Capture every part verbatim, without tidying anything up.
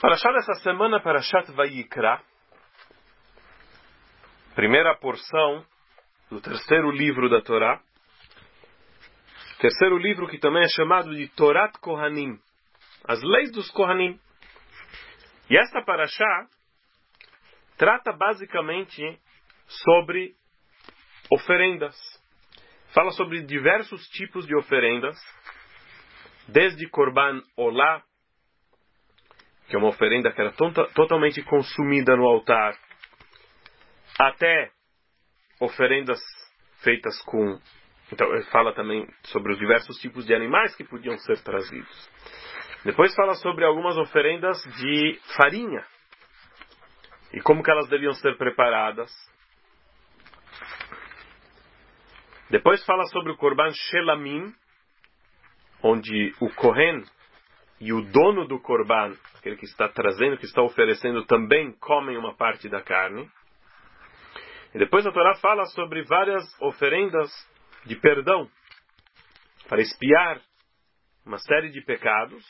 Parashá dessa semana, Parashat Vayikra, primeira porção do terceiro livro da Torá, terceiro livro que também é chamado de Torat Kohanim, as leis dos Kohanim. E esta Parashá trata basicamente sobre oferendas. Fala sobre diversos tipos de oferendas, desde Korban Olá, que é uma oferenda que era to- totalmente consumida no altar, até oferendas feitas com... Então, ele fala também sobre os diversos tipos de animais que podiam ser trazidos. Depois fala sobre algumas oferendas de farinha, e como que elas deviam ser preparadas. Depois fala sobre o Korban Shelamim, onde o Kohen e o dono do Korban, aquele que está trazendo, que está oferecendo, também comem uma parte da carne. E depois a Torá fala sobre várias oferendas de perdão, para expiar uma série de pecados.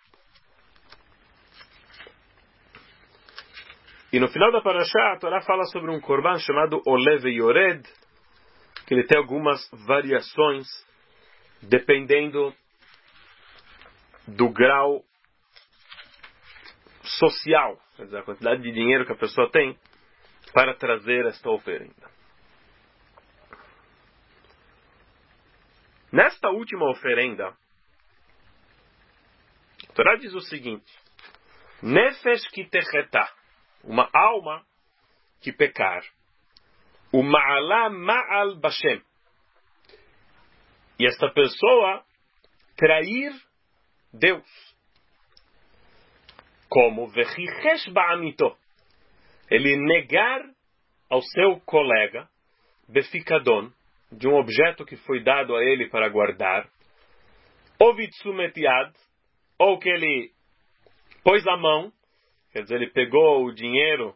E no final da Parashá, a Torá fala sobre um Korban chamado Olé Veyored, que ele tem algumas variações, dependendo do grau social, quer dizer, a quantidade de dinheiro que a pessoa tem para trazer esta oferenda. Nesta última oferenda, a Torá diz o seguinte: Nefesh ki techetá, uma alma que pecar, o ma'alá ma'al bashem, e esta pessoa trair Deus, como vechichesh ba'amito, ele negar ao seu colega beficadon, de um objeto que foi dado a ele para guardar, ou vitsumet yad, ou que ele pôs a mão, quer dizer, ele pegou o dinheiro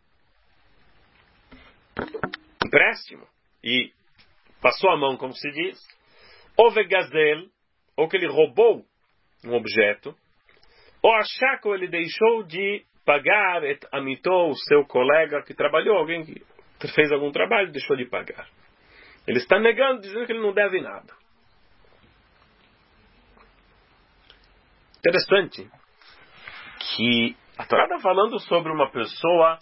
empréstimo e passou a mão, como se diz, ou vegazel, ou que ele roubou um objeto, ou achar que ele deixou de pagar et amitou, o seu colega que trabalhou, alguém que fez algum trabalho, deixou de pagar. Ele está negando, dizendo que ele não deve nada. Interessante que a Torá está falando sobre uma pessoa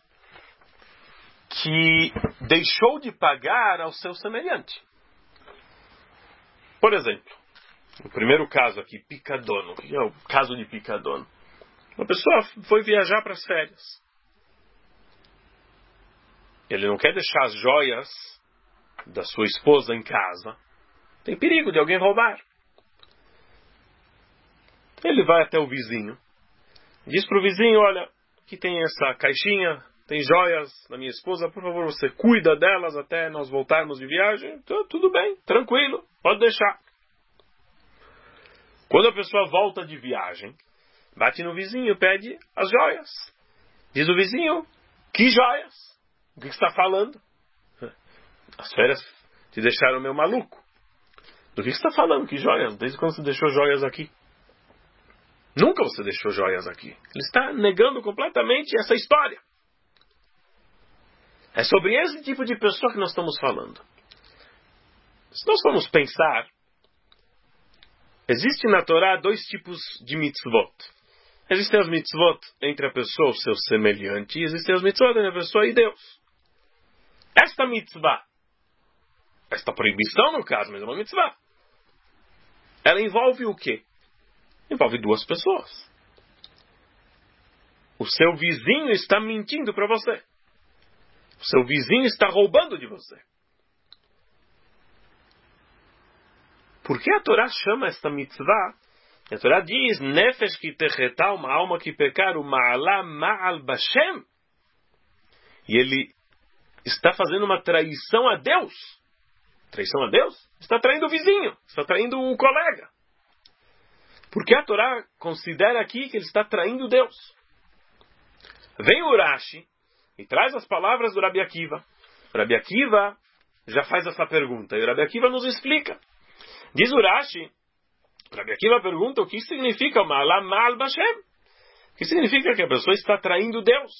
que deixou de pagar ao seu semelhante. Por exemplo, o primeiro caso aqui, picadono. O que é o caso de picadono? Uma pessoa foi viajar para as férias. Ele não quer deixar as joias da sua esposa em casa. Tem perigo de alguém roubar. Ele vai até o vizinho. Diz para o vizinho: olha, aqui tem essa caixinha, tem joias da minha esposa, por favor, você cuida delas até nós voltarmos de viagem. Então, tudo bem, tranquilo, pode deixar. Quando a pessoa volta de viagem, bate no vizinho, pede as joias. Diz o vizinho: que joias? O que você está falando? As férias te deixaram meio maluco. Do que você está falando? Que joias? Desde quando você deixou joias aqui? Nunca você deixou joias aqui. Ele está negando completamente essa história. É sobre esse tipo de pessoa que nós estamos falando. Se nós formos pensar, existe na Torá dois tipos de mitzvot. Existem as mitzvot entre a pessoa e o seu semelhante, e existem as mitzvot entre a pessoa e Deus. Esta mitzvah, esta proibição no caso, mas é uma mitzvah, ela envolve o quê? Envolve duas pessoas. O seu vizinho está mentindo para você. O seu vizinho está roubando de você. Por que a Torá chama esta mitzvah? A Torá diz: Nefesh ki techetá, uma alma que pecar, o ma'alá ma'al bashem. E ele está fazendo uma traição a Deus. Traição a Deus? Está traindo o vizinho, está traindo o colega. Por que a Torá considera aqui que ele está traindo Deus? Vem o Urashi e traz as palavras do Rabi Akiva. O Rabi Akiva já faz essa pergunta, e o Rabi Akiva nos explica. Diz o Urashi, Rabi Akiva pergunta o que significa Ma'ala Ma'al Bashem. O que significa que a pessoa está traindo Deus.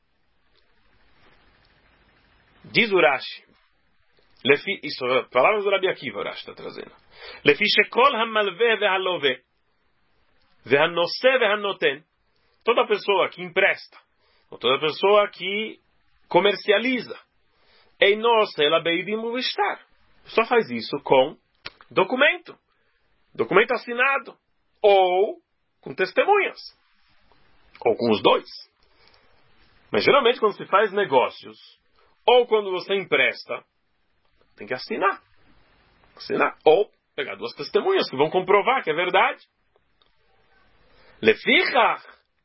Diz o Rashi, Lefi, isso, palavras do Rabi Akiva, o Rashi está trazendo. Lefi shekol hamalveh vehaloveh, vehanoseh vehanoten. Toda pessoa que empresta, ou toda pessoa que comercializa, einos ela beidim uvishtar, só faz isso com documento, documento assinado, ou com testemunhas, ou com os dois. Mas geralmente quando se faz negócios, ou quando você empresta, tem que assinar. Assinar. Ou pegar duas testemunhas que vão comprovar que é verdade. Lefichach.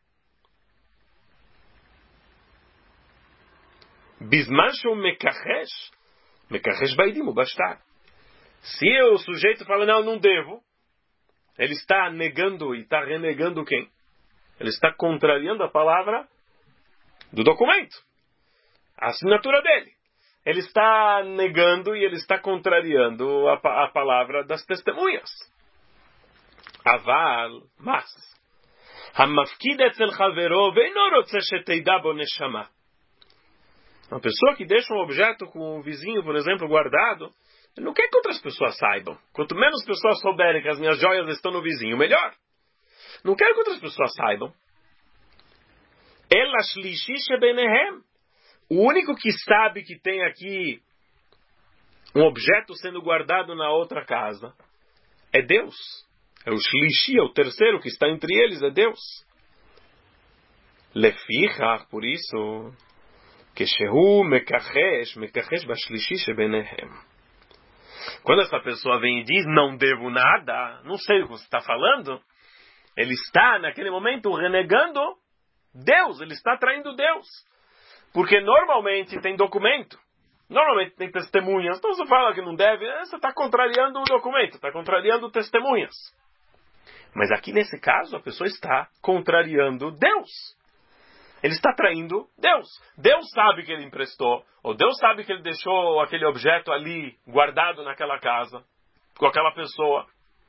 Bisman sheu mekachesh. Mekachesh baidim ubashtar. Se o sujeito fala, não, não devo, ele está negando e está renegando quem? Ele está contrariando a palavra do documento. A assinatura dele. Ele está negando e ele está contrariando a, a palavra das testemunhas. Aval, mas hamafkid etzel chavero veino rotze sheteida bo neshama. Uma pessoa que deixa um objeto com o vizinho, por exemplo, guardado, ele não quer que outras pessoas saibam. Quanto menos pessoas souberem que as minhas joias estão no vizinho, melhor. Não quero que outras pessoas saibam. Ela shlishi shebenehem. O único que sabe que tem aqui um objeto sendo guardado na outra casa é Deus. É o Shlishi, é o terceiro que está entre eles, é Deus. Lefichach, por isso, que Shehu mekachesh, mekachesh bashlishi shebenehem. Quando essa pessoa vem e diz, não devo nada, não sei o que você está falando, ele está, naquele momento, renegando Deus, ele está traindo Deus. Porque normalmente tem documento, normalmente tem testemunhas. Então você fala que não deve, você está contrariando o documento, está contrariando testemunhas. Mas aqui nesse caso a pessoa está contrariando Deus. Ele está traindo Deus. Deus sabe que ele emprestou, ou Deus sabe que ele deixou aquele objeto ali guardado naquela casa, com aquela pessoa.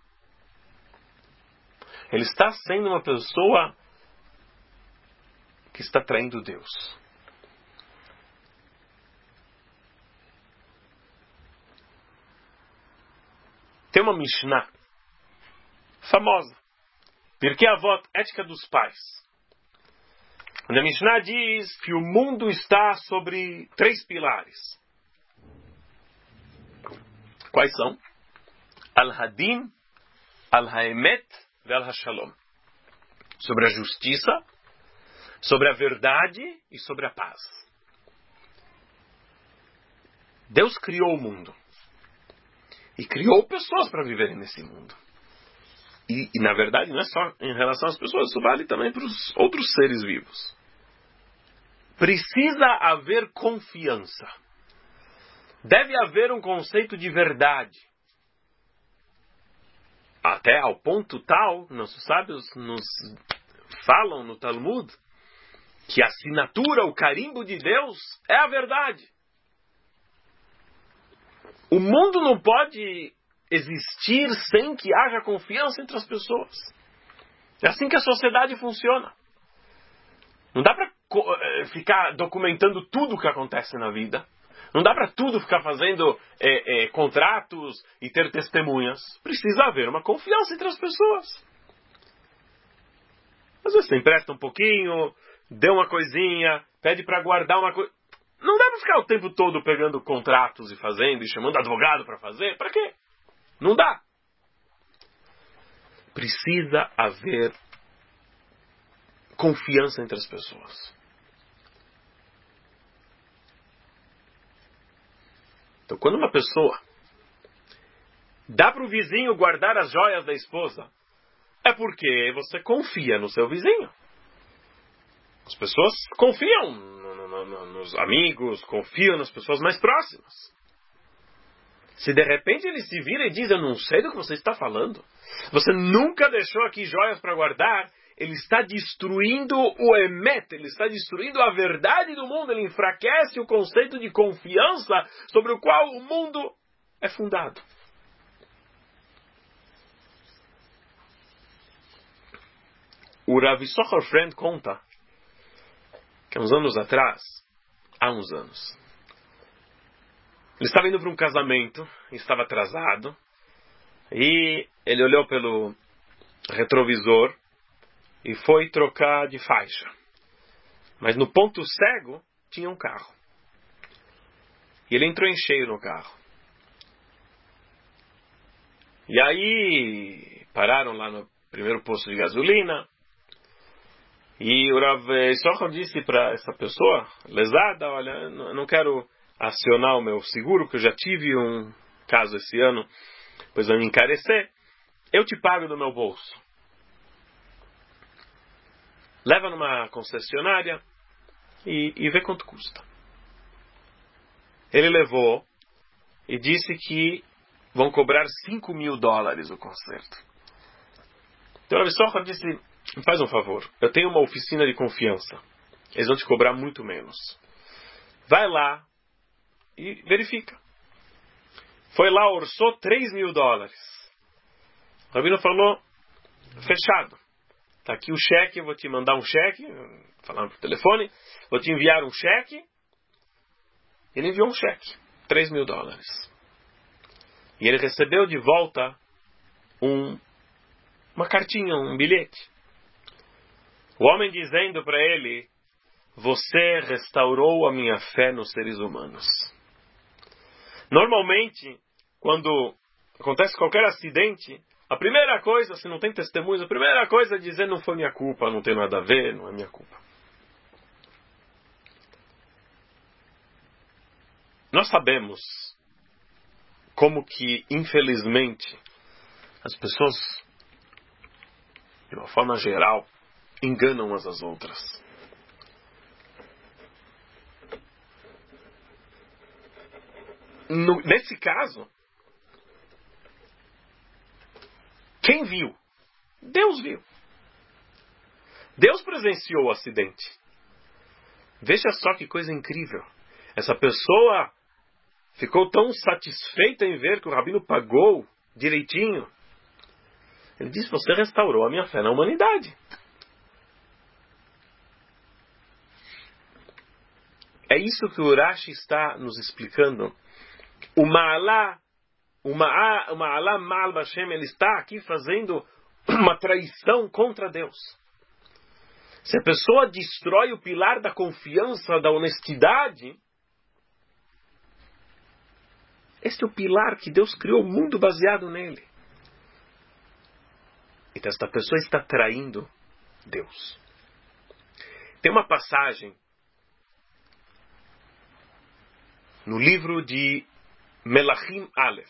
Ele está sendo uma pessoa que está traindo Deus. Tem uma Mishnah famosa, Pirkei Avot, Ética dos Pais, onde a Mishnah diz que o mundo está sobre três pilares. Quais são? Al-Hadin, Al-Haemet e Al-Hashalom. Sobre a justiça, sobre a verdade e sobre a paz. Deus criou o mundo. E criou pessoas para viverem nesse mundo. E, e, na verdade, não é só em relação às pessoas, isso vale também para os outros seres vivos. Precisa haver confiança. Deve haver um conceito de verdade. Até ao ponto tal, nossos sábios nos falam no Talmud, que a assinatura, o carimbo de Deus é a verdade. O mundo não pode existir sem que haja confiança entre as pessoas. É assim que a sociedade funciona. Não dá para ficar documentando tudo o que acontece na vida. Não dá para tudo ficar fazendo é, é, contratos e ter testemunhas. Precisa haver uma confiança entre as pessoas. Às vezes você empresta um pouquinho, dê uma coisinha, pede para guardar uma coisa. Não dá para ficar o tempo todo pegando contratos e fazendo, e chamando advogado para fazer. Para quê? Não dá. Precisa haver confiança entre as pessoas. Então, quando uma pessoa dá para o vizinho guardar as joias da esposa, é porque você confia no seu vizinho. As pessoas confiam no, no, no, nos amigos, confiam nas pessoas mais próximas. Se de repente ele se vira e diz, eu não sei do que você está falando, você nunca deixou aqui joias para guardar, ele está destruindo o emet, ele está destruindo a verdade do mundo, ele enfraquece o conceito de confiança sobre o qual o mundo é fundado. o Rav Yisachar Friend conta que uns anos atrás, há uns anos, ele estava indo para um casamento, estava atrasado, e ele olhou pelo retrovisor e foi trocar de faixa. Mas no ponto cego tinha um carro. E ele entrou em cheio no carro. E aí pararam lá no primeiro posto de gasolina. E o Rav Yisachar disse para essa pessoa, lesada, olha, eu não quero acionar o meu seguro, porque eu já tive um caso esse ano, pois vai me encarecer. Eu te pago do meu bolso. Leva numa concessionária e, e vê quanto custa. Ele levou e disse que vão cobrar cinco mil dólares o conserto. Então o Rav Yisachar disse, me faz um favor, eu tenho uma oficina de confiança. Eles vão te cobrar muito menos. Vai lá e verifica. Foi lá, orçou três mil dólares. O rabino falou, fechado. Está aqui o cheque, eu vou te mandar um cheque, falando por telefone, vou te enviar um cheque. Ele enviou um cheque, três mil dólares. E ele recebeu de volta um, uma cartinha, um bilhete. O homem dizendo para ele, você restaurou a minha fé nos seres humanos. Normalmente, quando acontece qualquer acidente, a primeira coisa, se não tem testemunhos, a primeira coisa é dizer não foi minha culpa, não tem nada a ver, não é minha culpa. Nós sabemos como que, infelizmente, as pessoas, de uma forma geral, enganam umas às outras. No, nesse caso, quem viu? Deus viu. Deus presenciou o acidente. Veja só que coisa incrível. Essa pessoa ficou tão satisfeita em ver que o rabino pagou direitinho. Ele disse, você restaurou a minha fé na humanidade. É isso que o Urashi está nos explicando. O Ma'alá, o Ma'alá Ma'al Bashem, ele está aqui fazendo uma traição contra Deus. Se a pessoa destrói o pilar da confiança, da honestidade, este é o pilar que Deus criou o mundo baseado nele. Então esta pessoa está traindo Deus. Tem uma passagem no livro de Melachim Aleph,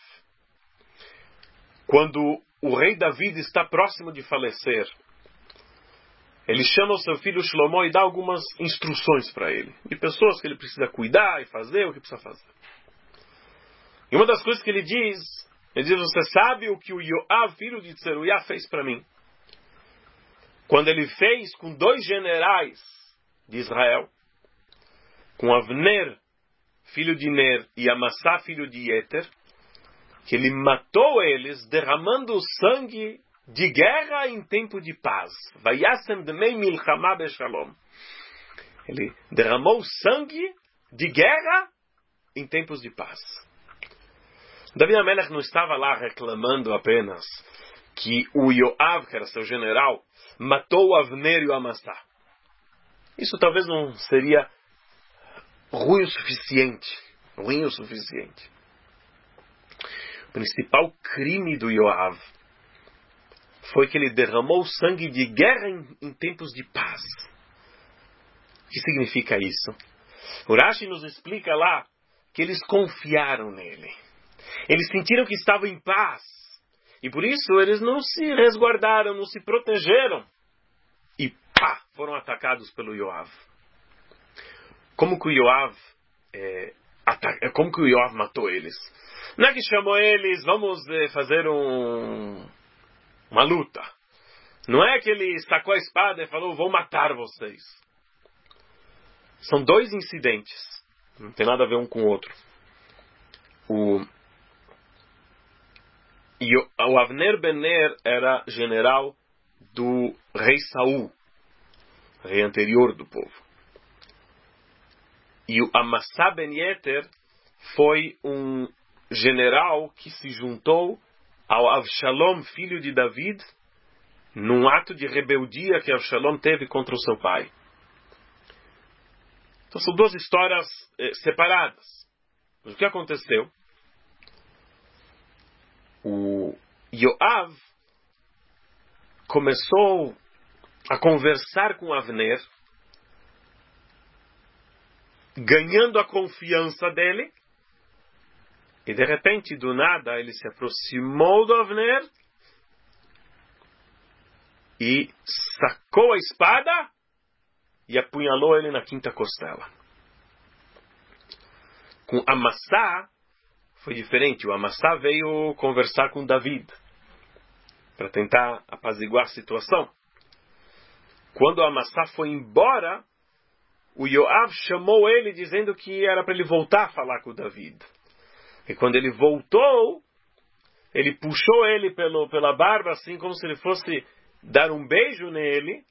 quando o rei David está próximo de falecer, ele chama o seu filho Shlomo e dá algumas instruções para ele, de pessoas que ele precisa cuidar e fazer o que precisa fazer. E uma das coisas que ele diz, ele diz, você sabe o que o Yoav, filho de Tzeruiah, fez para mim? Quando ele fez com dois generais de Israel, com Avner, filho de Ner, e Amassá, filho de Yeter, que ele matou eles derramando sangue de guerra em tempo de paz. Vayasem demei milchama beshalom. Ele derramou sangue de guerra em tempos de paz. Davi Amelech não estava lá reclamando apenas que o Yoav, que era seu general, matou o Avner e o Amassá. Isso talvez não seria ruim o suficiente. Ruim o suficiente. O principal crime do Yoav foi que ele derramou sangue de guerra em, em tempos de paz. O que significa isso? O Rashi nos explica lá que eles confiaram nele. Eles sentiram que estavam em paz. E por isso eles não se resguardaram, não se protegeram. E pá, foram atacados pelo Yoav. Como que o Yoav, é, ataca, como que o Yoav matou eles? Não é que chamou eles, vamos é, fazer um, uma luta. Não é que ele sacou a espada e falou, vou matar vocês. São dois incidentes. Não tem nada a ver um com o outro. O, o Avner Ben Ner era general do rei Saul, rei anterior do povo. E o Amasa ben Yeter foi um general que se juntou ao Avshalom, filho de David, num ato de rebeldia que Avshalom teve contra o seu pai. Então são duas histórias eh, separadas. Mas o que aconteceu? O Yoav começou a conversar com Avner, ganhando a confiança dele, e de repente, do nada, ele se aproximou do Avner e sacou a espada e apunhalou ele na quinta costela. Com Amasa foi diferente. O Amasa veio conversar com David para tentar apaziguar a situação. Quando o Amasa foi embora, o Yoav chamou ele dizendo que era para ele voltar a falar com o David. E quando ele voltou, ele puxou ele pelo, pela barba, assim como se ele fosse dar um beijo nele,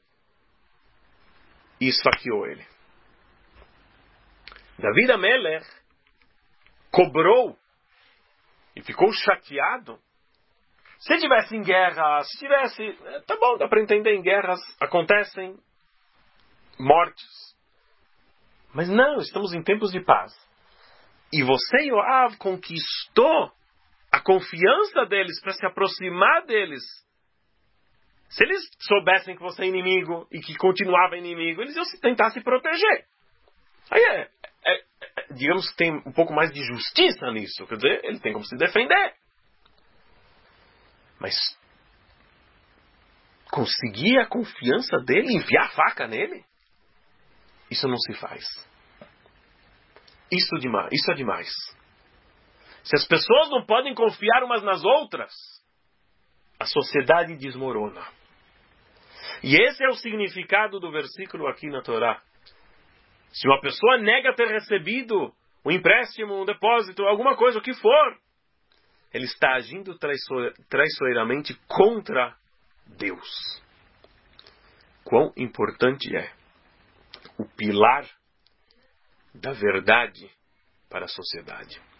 e esfaqueou ele. David Amelech cobrou e ficou chateado. Se tivesse em guerra, se tivesse... Tá bom, dá para entender, em guerras acontecem mortes. Mas não, estamos em tempos de paz. E você, Yoav, conquistou a confiança deles para se aproximar deles. Se eles soubessem que você é inimigo e que continuava inimigo, eles iam tentar se proteger. Aí é, é, é, digamos que tem um pouco mais de justiça nisso. Quer dizer, ele tem como se defender. Mas conseguir a confiança dele, enfiar a faca nele, isso não se faz. Isso, demais, isso é demais. Se as pessoas não podem confiar umas nas outras, a sociedade desmorona. E esse é o significado do versículo aqui na Torá. Se uma pessoa nega ter recebido um empréstimo, um depósito, alguma coisa, o que for, ele está agindo traiço- traiçoeiramente contra Deus. Quão importante é o pilar da verdade para a sociedade.